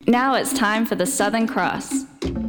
Now it's time for the Southern Cross.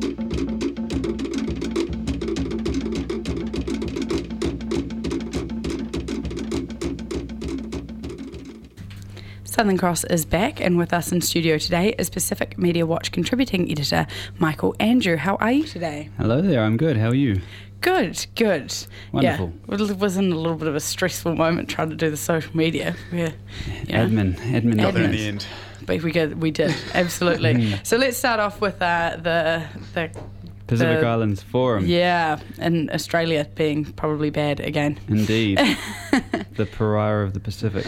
Southern Cross is back, and with us in studio today is Pacific Media Watch contributing editor Michael Andrew. How are you today? Hello there, I'm good. How are you? Good. Wonderful. Yeah, it was in a little bit of a stressful moment trying to do the social media. Admin. Got there in the end. But we did, absolutely. So let's start off with the Pacific Islands Forum. Yeah, and Australia being probably bad again. Indeed. The pariah of the Pacific.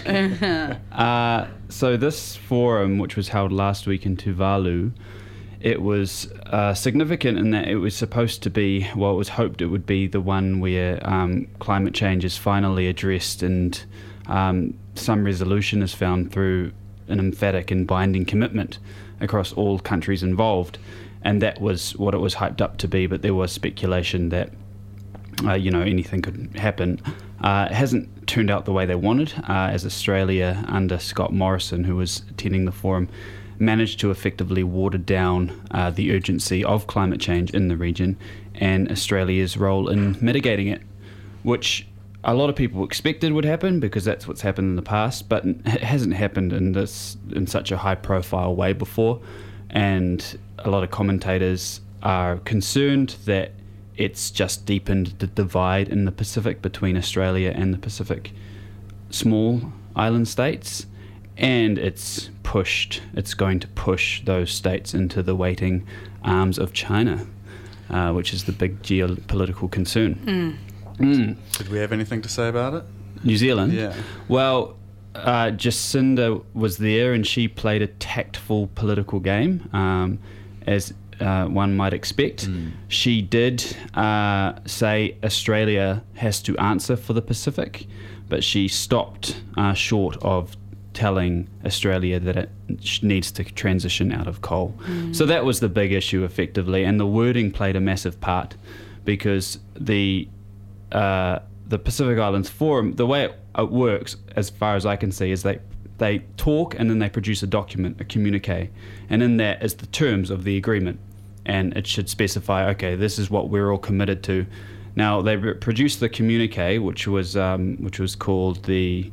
So this forum, which was held last week in Tuvalu, it was significant in that it was supposed to be, well, it was hoped it would be the one where climate change is finally addressed and some resolution is found through an emphatic and binding commitment across all countries involved. And that was what it was hyped up to be, but there was speculation that, anything could happen. It hasn't turned out the way they wanted, as Australia, under Scott Morrison, who was attending the forum, managed to effectively water down the urgency of climate change in the region and Australia's role in mitigating it, which a lot of people expected would happen because that's what's happened in the past, but it hasn't happened in such a high-profile way before. And a lot of commentators are concerned that it's just deepened the divide in the Pacific between Australia and the Pacific small island states, and it's going to push those states into the waiting arms of China, which is the big geopolitical concern. Did we have anything to say about it? New Zealand? Yeah. Well, Jacinda was there and she played a tactful political game, as one might expect. She did say Australia has to answer for the Pacific, but she stopped short of telling Australia that it needs to transition out of coal. So that was the big issue effectively, and the wording played a massive part because the Pacific Islands Forum, the way it works, as far as I can see, is they talk and then they produce a document, a communique, and in that is the terms of the agreement, and it should specify, okay, this is what we're all committed to. Now they produced the communique, which was called the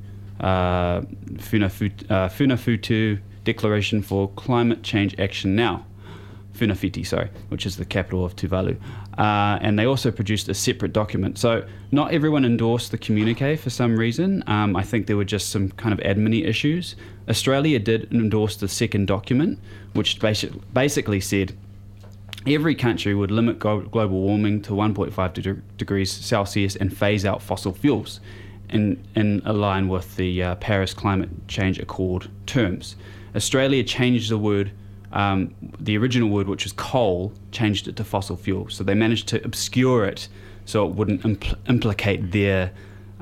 Funafutu Declaration for Climate Change Action Now. Funafiti, which is the capital of Tuvalu. And they also produced a separate document. So not everyone endorsed the communique for some reason. I think there were just some kind of admin issues. Australia did endorse the second document, which basically said every country would limit global warming to 1.5 degrees Celsius and phase out fossil fuels in line with the Paris Climate Change Accord terms. Australia changed the word, the original word, which was coal, changed it to fossil fuel. So they managed to obscure it so it wouldn't implicate their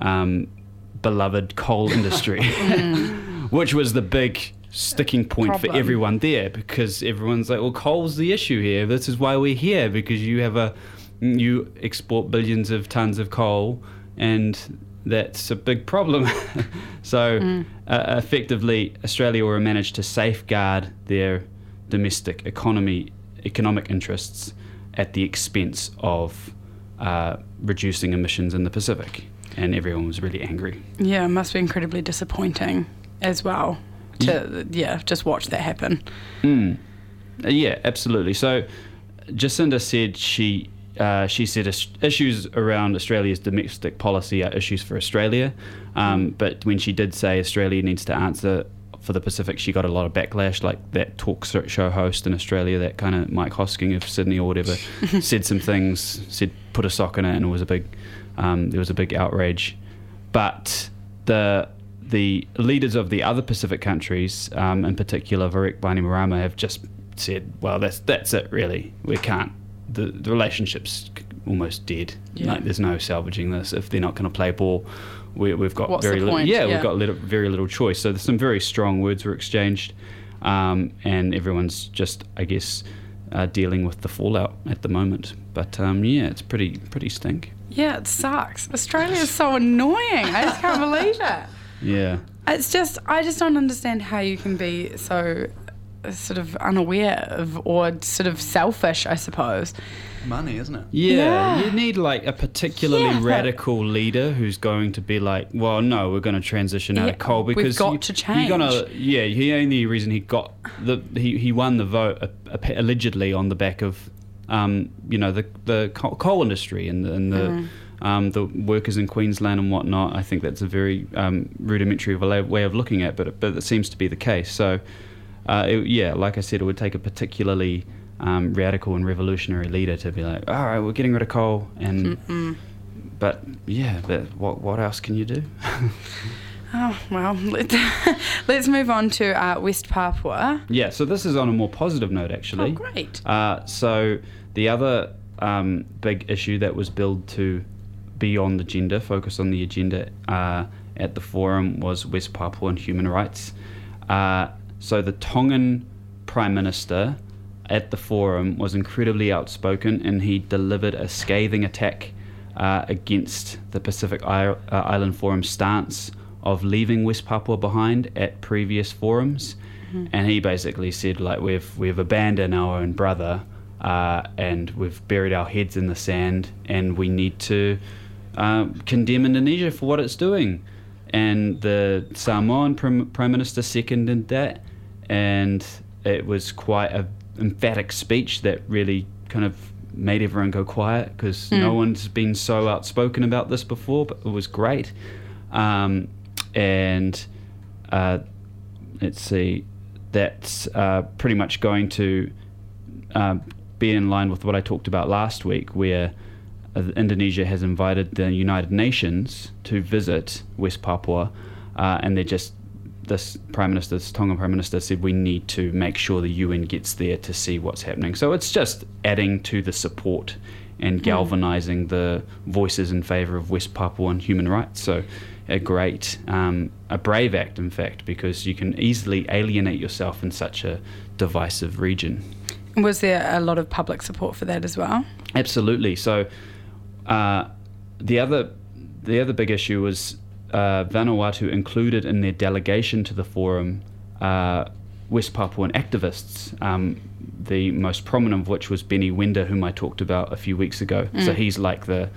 beloved coal industry, which was the big sticking point for everyone there, because everyone's like, well, coal's the issue here. This is why we're here, because you export billions of tons of coal, and that's a big problem. So effectively, Australia will manage to safeguard their domestic economic interests at the expense of reducing emissions in the Pacific, and everyone was really angry. Yeah, it must be incredibly disappointing as well to just watch that happen. Yeah, absolutely. So Jacinda said she said issues around Australia's domestic policy are issues for Australia, but when she did say Australia needs to answer for the Pacific, she got a lot of backlash, like that talk show host in Australia, that kind of Mike Hosking of Sydney or whatever, said some things, said put a sock in it, and it was there was a big outrage. But the leaders of the other Pacific countries, in particular Vivek Bainimarama, have just said, well, that's it really. We can't. The relationship's almost dead. Yeah. Like, there's no salvaging this. If they're not going to play ball, we've got What's very the little. point? Yeah, we've got very little choice. So there's some very strong words were exchanged, and everyone's just, I guess, dealing with the fallout at the moment. But it's pretty stink. Yeah, it sucks. Australia is so annoying. I just can't believe it. Yeah. It's just, I just don't understand how you can be so sort of unaware of, or sort of selfish, I suppose. Money, isn't it? Yeah, you need like a particularly radical leader who's going to be like, well, no, we're going to transition out of coal because we've got to change. The only reason he won the vote allegedly on the back of the coal industry and the workers in Queensland and whatnot. I think that's a very rudimentary way of looking at it, but it seems to be the case. So, like I said, it would take a particularly radical and revolutionary leader to be like, all right, we're getting rid of coal, but what else can you do? Oh, well, let's move on to West Papua. Yeah, so this is on a more positive note, actually. Oh, great. So the other big issue that was billed to be on the agenda, focus on the agenda at the forum, was West Papua and human rights. So the Tongan Prime Minister at the forum was incredibly outspoken, and he delivered a scathing attack against the Pacific Island Forum's stance of leaving West Papua behind at previous forums. And he basically said, like, we've abandoned our own brother, and we've buried our heads in the sand, and we need to condemn Indonesia for what it's doing. And the Samoan Prime Minister seconded that, and it was quite a emphatic speech that really kind of made everyone go quiet, because no one's been so outspoken about this before, but it was great. Let's see, that's pretty much going to be in line with what I talked about last week, where Indonesia has invited the United Nations to visit West Papua, and this Tongan Prime Minister said we need to make sure the UN gets there to see what's happening. So it's just adding to the support and galvanizing the voices in favor of West Papuan human rights. So a brave act, in fact, because you can easily alienate yourself in such a divisive region. Was there a lot of public support for that as well? Absolutely. So the other big issue was Vanuatu included in their delegation to the forum West Papuan activists, the most prominent of which was Benny Wenda, whom I talked about a few weeks ago. So he's like the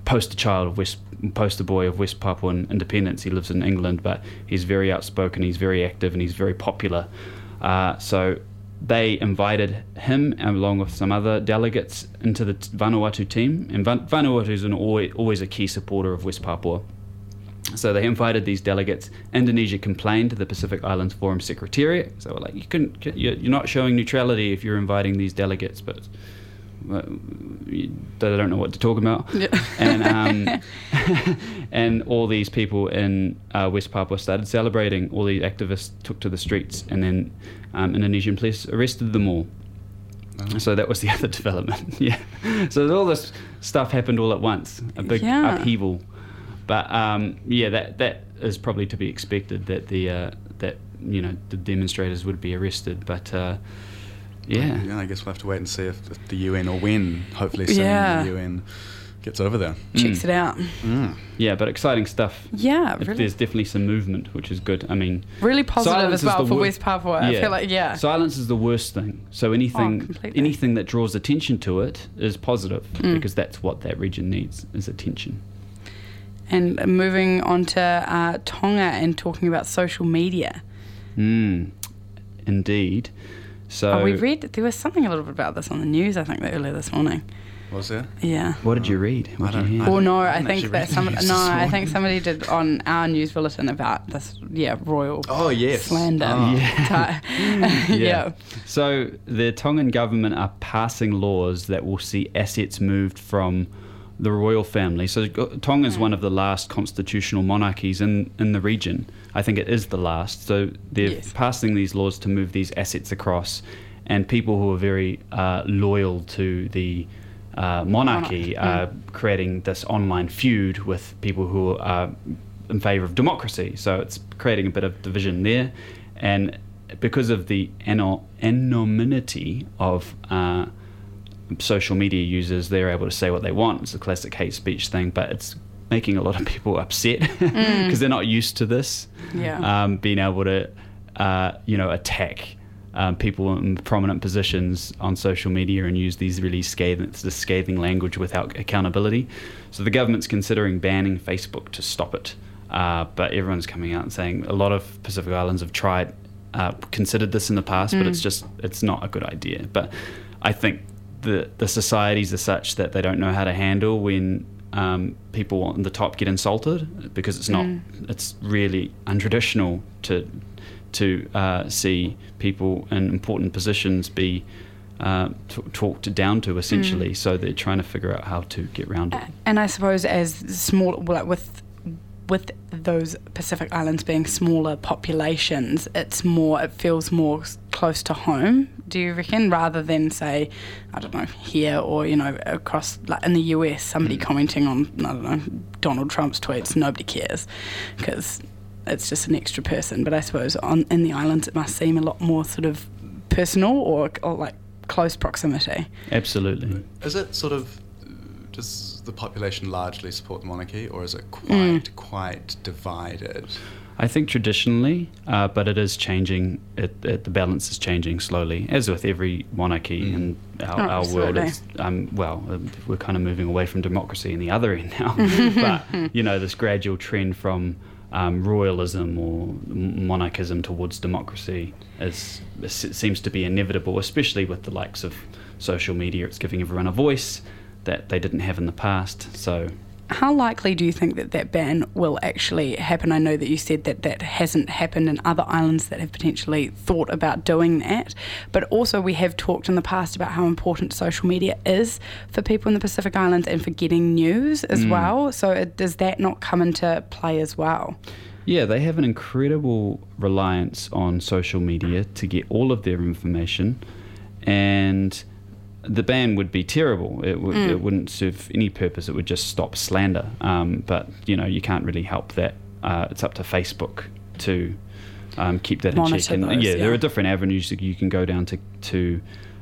poster boy of West Papuan independence. He lives in England, but he's very outspoken, he's very active, and he's very popular. So they invited him along with some other delegates into the Vanuatu team, and Vanuatu is always a key supporter of West Papua. So they invited these delegates. Indonesia complained to the Pacific Islands Forum Secretariat. So we're like, you're not showing neutrality if you're inviting these delegates, but they don't know what to talk about. Yeah. And and all these people in West Papua started celebrating. All the activists took to the streets, and then Indonesian police arrested them all. So that was the other development. Yeah. So all this stuff happened all at once. A big upheaval. But that is probably to be expected, that the demonstrators would be arrested. But I guess we'll have to wait and see if the UN, or when, hopefully soon, the UN gets over there. Checks it out. Yeah, but exciting stuff. Yeah, really. There's definitely some movement, which is good. I mean, really positive as well for West Papua. I feel like, silence is the worst thing. So anything that draws attention to it is positive, because that's what that region needs, is attention. And moving on to Tonga and talking about social media. Indeed. So we read, there was something a little bit about this on the news, I think, earlier this morning. Was there? Yeah. What did you read? What did you hear? I think somebody did on our news bulletin about this, royal slander. Yeah. So the Tongan government are passing laws that will see assets moved from the royal family. So Tonga is one of the last constitutional monarchies in the region. I think it is the last. So they're passing these laws to move these assets across, and people who are very loyal to the monarchy are creating this online feud with people who are in favour of democracy. So it's creating a bit of division there, and because of the anonymity of social media users, they're able to say what they want. It's a classic hate speech thing, but it's making a lot of people upset because they're not used to this. Being able to attack people in prominent positions on social media and use these really scathing language without accountability. So the government's considering banning Facebook to stop it. But everyone's coming out and saying a lot of Pacific Islands have considered this in the past, but it's not a good idea. But I think the societies are such that they don't know how to handle when people on the top get insulted, because it's really untraditional to see people in important positions be talked down to, essentially. So they're trying to figure out how to get around it. And I suppose as small, with those Pacific Islands being smaller populations, it feels more close to home, do you reckon, rather than, say, I don't know, here or, across, like in the US, somebody commenting on, I don't know, Donald Trump's tweets, nobody cares because it's just an extra person. But I suppose in the islands it must seem a lot more sort of personal or like close proximity. Absolutely. Is it sort of, does the population largely support the monarchy, or is it quite divided? I think traditionally, but it is changing. The balance is changing slowly, as with every monarchy in our world. It's, we're kind of moving away from democracy in the other end now. But this gradual trend from royalism or monarchism towards democracy seems to be inevitable, especially with the likes of social media. It's giving everyone a voice that they didn't have in the past. So, how likely do you think that ban will actually happen? I know that you said that hasn't happened in other islands that have potentially thought about doing that, but also we have talked in the past about how important social media is for people in the Pacific Islands and for getting news as well. So does that not come into play as well? Yeah, they have an incredible reliance on social media to get all of their information, and the ban would be terrible. It wouldn't serve any purpose. It would just stop slander. But you can't really help that. It's up to Facebook to keep that in check. And there are different avenues that you can go down to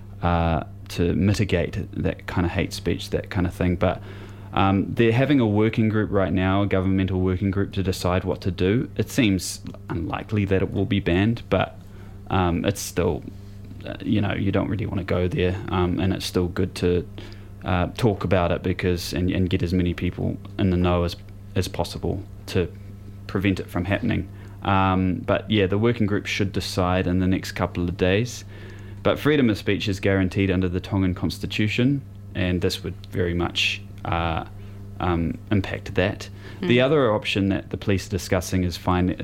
mitigate that kind of hate speech, that kind of thing. But they're having a working group right now, a governmental working group, to decide what to do. It seems unlikely that it will be banned, but it's still, you don't really want to go there, and it's still good to talk about it because and get as many people in the know as possible to prevent it from happening. But the working group should decide in the next couple of days. But freedom of speech is guaranteed under the Tongan Constitution, and this would very much impact that. The other option that the police are discussing is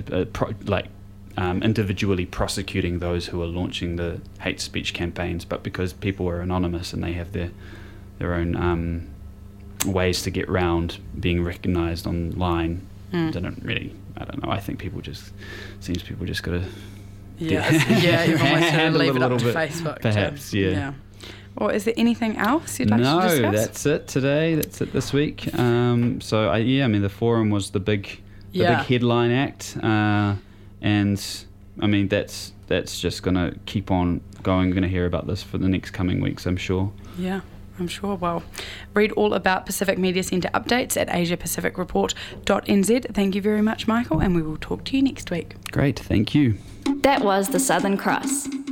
individually prosecuting those who are launching the hate speech campaigns, but because people are anonymous and they have their own ways to get round being recognised online, I don't know. I think people just got to everyone leave it up to bit, Facebook, perhaps. Or is there anything else you'd like to discuss? No, that's it today. That's it this week. The forum was the big headline act. And I mean, that's just going to keep on going. We're going to hear about this for the next coming weeks, I'm sure. Yeah, I'm sure. Well, read all about Pacific Media Centre updates at asiapacificreport.nz. Thank you very much, Michael, and we will talk to you next week. Great, thank you. That was the Southern Cross.